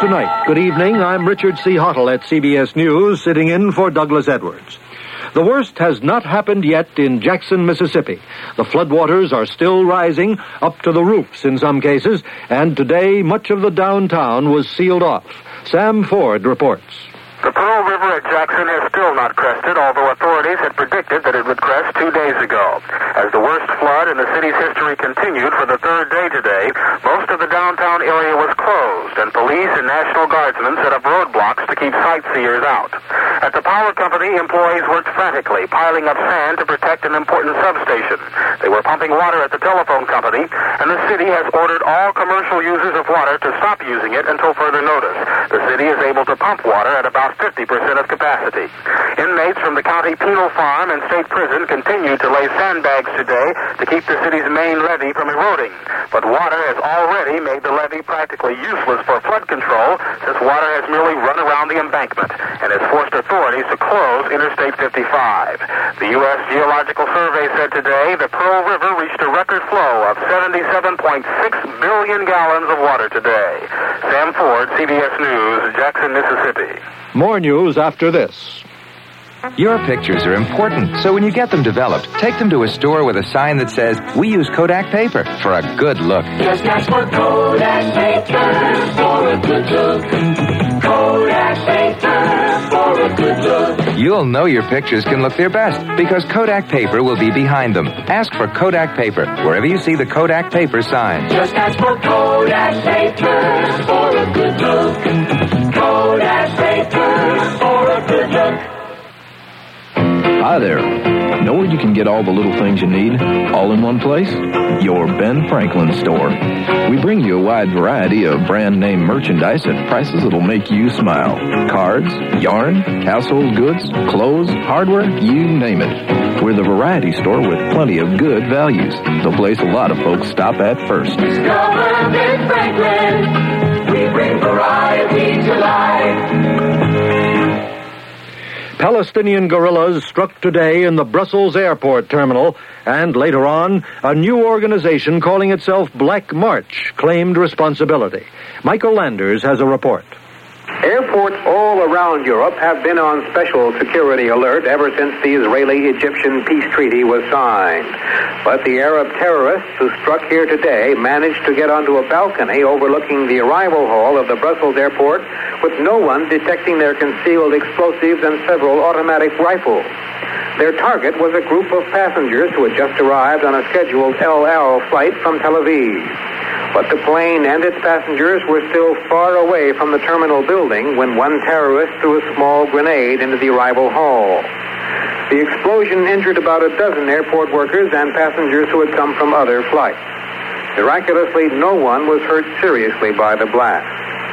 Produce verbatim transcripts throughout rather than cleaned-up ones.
tonight. Good evening. I'm Richard C. Hottle at C B S News, sitting in for Douglas Edwards. The worst has not happened yet in Jackson, Mississippi. The floodwaters are still rising up to the roofs in some cases, and today much of the downtown was sealed off. Sam Ford reports. The Pearl River at Jackson has still not crested, although authorities had predicted that it would crest two days ago. As the worst flood in the city's history continued for the third day today, most of the downtown area was closed, and police and National Guardsmen set up roadblocks to keep sightseers out. At the power company, employees worked frantically, piling up sand to protect an important substation. They were pumping water at the telephone company, and the city has ordered all commercial users of water to stop using it until further notice. The city is able to pump water at about fifty percent of capacity. Inmates from the county penal farm and state prison continue to lay sandbags today to keep the city's main levee from eroding. But water has already made the levee practically useless for flood control, since water has merely run around the embankment and has forced authorities to close Interstate fifty-five. The U S Geological Survey said today the Pearl River reached a record flow of seventy-seven point six billion gallons of water today. Sam Ford, C B S News, Jackson, Mississippi. More news after this. Your pictures are important, so when you get them developed, take them to a store with a sign that says, "We use Kodak paper," for a good look. Just ask for Kodak paper for a good look. Kodak paper for a good look. You'll know your pictures can look their best, because Kodak paper will be behind them. Ask for Kodak paper wherever you see the Kodak paper sign. Just ask for Kodak paper for a good look. Kodak paper for a good look. Hi there. Know where you can get all the little things you need, all in one place? Your Ben Franklin store. We bring you a wide variety of brand name merchandise at prices that'll make you smile. Cards, yarn, household goods, clothes, hardware, you name it. We're the variety store with plenty of good values. The place a lot of folks stop at first. Discover Ben Franklin. We bring variety to life. Palestinian guerrillas struck today in the Brussels airport terminal, and later on, a new organization calling itself Black March claimed responsibility. Michael Landers has a report. Airports all around Europe have been on special security alert ever since the Israeli-Egyptian peace treaty was signed. But the Arab terrorists who struck here today managed to get onto a balcony overlooking the arrival hall of the Brussels airport with no one detecting their concealed explosives and several automatic rifles. Their target was a group of passengers who had just arrived on a scheduled El Al flight from Tel Aviv. But the plane and its passengers were still far away from the terminal building when one terrorist threw a small grenade into the arrival hall. The explosion injured about a dozen airport workers and passengers who had come from other flights. Miraculously, no one was hurt seriously by the blast.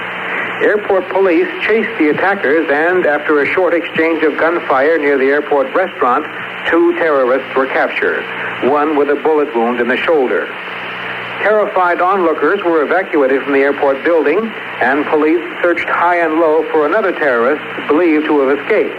Airport police chased the attackers, and after a short exchange of gunfire near the airport restaurant, two terrorists were captured, one with a bullet wound in the shoulder. Terrified onlookers were evacuated from the airport building, and police searched high and low for another terrorist believed to have escaped.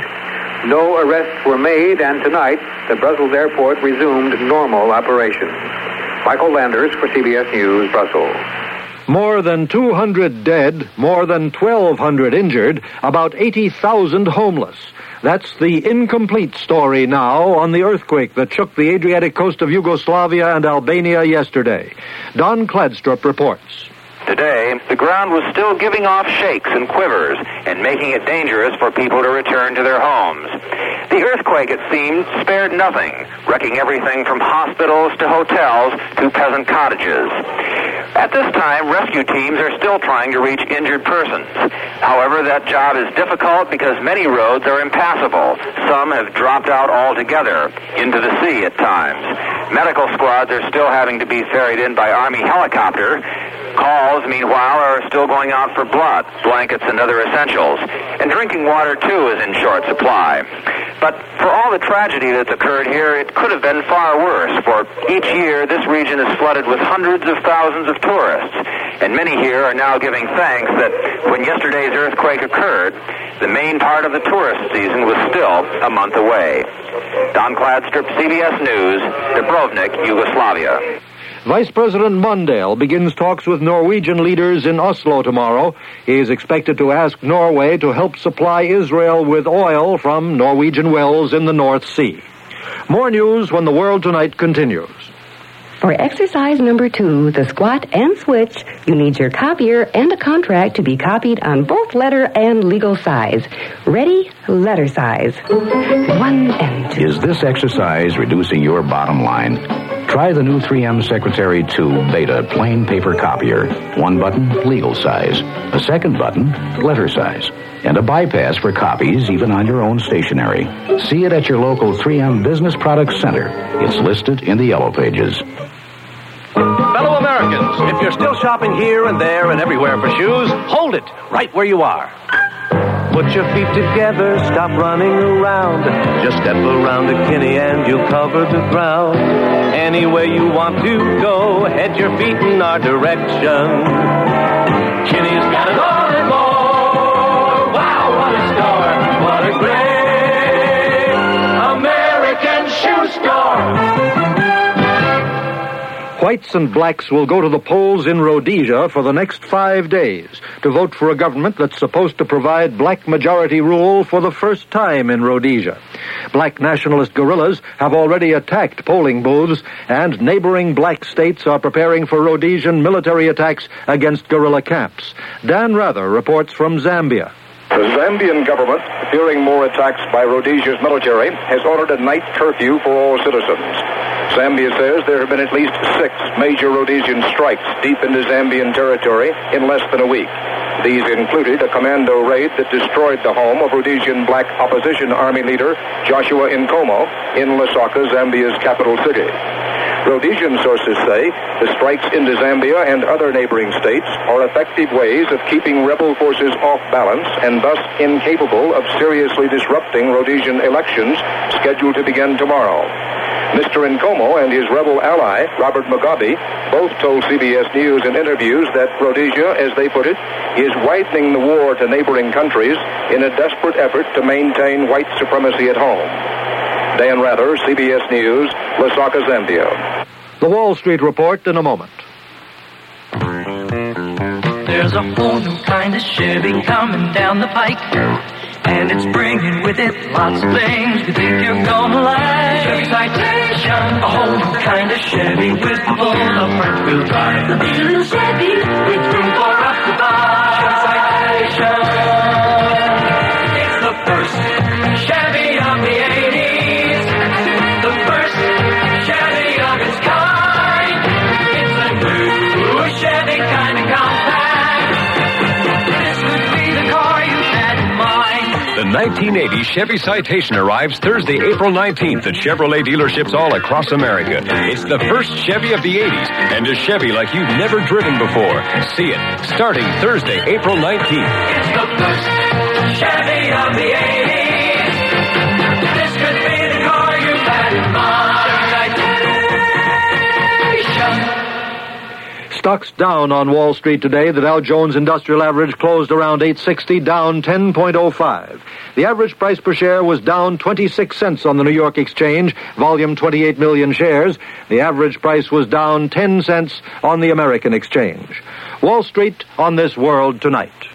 No arrests were made, and tonight, the Brussels airport resumed normal operations. Michael Landers for C B S News, Brussels. More than two hundred dead, more than twelve hundred injured, about eighty thousand homeless. That's the incomplete story now on the earthquake that shook the Adriatic coast of Yugoslavia and Albania yesterday. Don Kladstrup reports. Today, the ground was still giving off shakes and quivers and making it dangerous for people to return to their homes. The earthquake, it seemed, spared nothing, wrecking everything from hospitals to hotels to peasant cottages. At this time, rescue teams are still trying to reach injured persons. However, that job is difficult because many roads are impassable. Some have dropped out altogether, into the sea at times. Medical squads are still having to be ferried in by Army helicopter. Calls, meanwhile, are still going out for blood, blankets, and other essentials. And drinking water, too, is in short supply. But for all the tragedy that's occurred here, it could have been far worse, for each year this region is flooded with hundreds of thousands of tourists. And many here are now giving thanks that when yesterday's earthquake occurred, the main part of the tourist season was still a month away. Don Kladstrup, C B S News, Dubrovnik, Yugoslavia. Vice President Mondale begins talks with Norwegian leaders in Oslo tomorrow. He is expected to ask Norway to help supply Israel with oil from Norwegian wells in the North Sea. More news when the World Tonight continues. For exercise number two, the squat and switch, you need your copier and a contract to be copied on both letter and legal size. Ready? Letter size. One and two. Is this exercise reducing your bottom line? Try the new three M Secretary two Beta plain paper copier. One button, legal size. A second button, letter size. And a bypass for copies even on your own stationery. See it at your local three M Business Products Center. It's listed in the yellow pages. Fellow Americans, if you're still shopping here and there and everywhere for shoes, hold it right where you are. Put your feet together, stop running around. Just step around to Kinney and you'll cover the ground. Anywhere you want to go, head your feet in our direction. Kinney's got it all and more. Wow, what a store. What a great American shoe store. Whites and blacks will go to the polls in Rhodesia for the next five days to vote for a government that's supposed to provide black majority rule for the first time in Rhodesia. Black nationalist guerrillas have already attacked polling booths, and neighboring black states are preparing for Rhodesian military attacks against guerrilla camps. Dan Rather reports from Zambia. The Zambian government, fearing more attacks by Rhodesia's military, has ordered a night curfew for all citizens. Zambia says there have been at least six major Rhodesian strikes deep into Zambian territory in less than a week. These included a commando raid that destroyed the home of Rhodesian black opposition army leader Joshua Nkomo in Lusaka, Zambia's capital city. Rhodesian sources say the strikes into Zambia and other neighboring states are effective ways of keeping rebel forces off balance and thus incapable of seriously disrupting Rhodesian elections scheduled to begin tomorrow. Mister Nkomo and his rebel ally, Robert Mugabe, both told C B S News in interviews that Rhodesia, as they put it, is widening the war to neighboring countries in a desperate effort to maintain white supremacy at home. Dan Rather, C B S News, Lusaka, Zambia. The Wall Street Report in a moment. There's a whole new kind of Chevy coming down the pike, and it's bringing with it lots of things you think you're gonna like. Chevy Citation, a whole new kind of Chevy with full of front-wheel drive. The big little Chevy with room for up to five. Chevy Citation, it's the first Chevy of the eighties, the first Chevy of its kind. It's a new Chevy kind of compact. This would be the car you had in mind. The nineteen eighty Chevy Citation arrives Thursday, April nineteenth at Chevrolet dealerships all across America. It's the first Chevy of the eighties, and a Chevy like you've never driven before. See it starting Thursday, April nineteenth. It's the first Chevy of the eighties. This could be the car you had in mind. Stocks down on Wall Street today. The Dow Jones Industrial Average closed around eight sixty, down ten point oh five. The average price per share was down twenty-six cents on the New York Exchange, volume twenty-eight million shares. The average price was down ten cents on the American Exchange. Wall Street on this World Tonight.